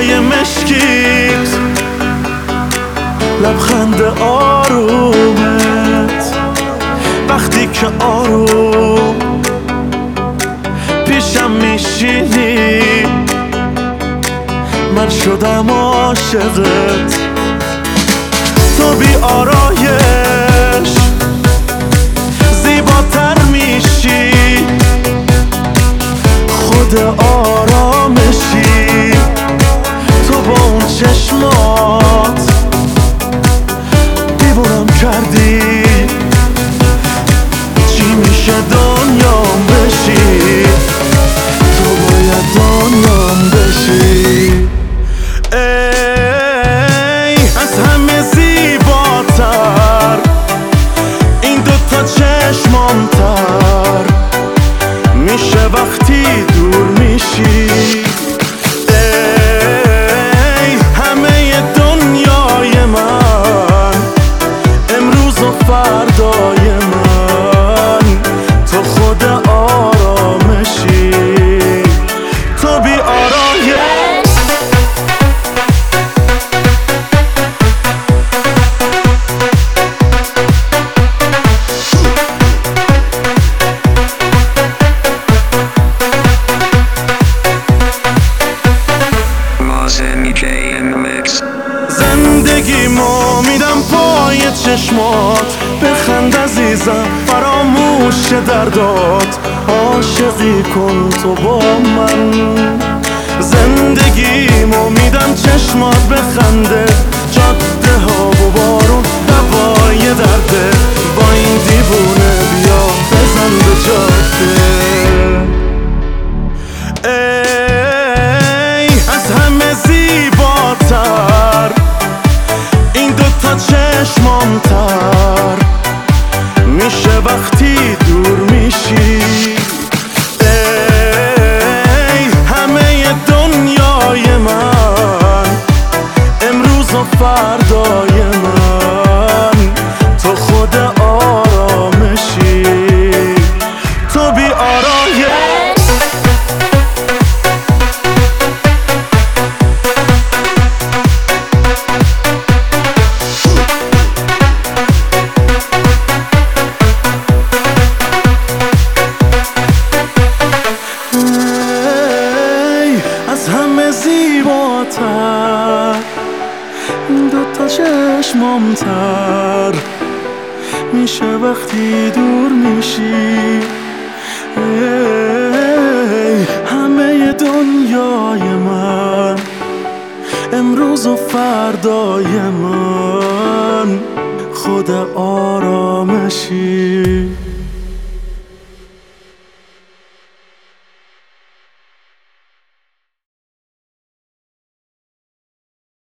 دنیای مشکیت، لبخند آرومت وقتی که آروم پیشم میشینی، من شدم عاشقت. تو بی آرایش زیباتر میشی، خود آرامشی. تو با اون چشمات دیوونم کردی، چی میشه دنیام بشی، تو باید دنیام بشی. ای از همه زیباتر این دوتا چشمامتر میشه وقتی دور میشی. ای همه دنیای من، امروز و فردای من، تو خود آرامشی. تو بی آرایش زندگیمو میدم پای چشمات، بخند عزیزم فراموش دردات، عاشقی کن تو با من. زندگیمو میدم چشمات بخنده، جاده ها و بارون هوای درده، با این دیوونه بیا بزن به جاده. ای از همه زیباتر این دوتا چشمامتر میشه وقتی دور میشی. ای همه دنیای من، امروز و فردای من، تو خود آرامشی. تو بی آرایش همه زیباتر این دوتا چشمامتر میشه وقتی دور میشی. ای همه دنیای من، امروز و فردای من، خود آرامشی.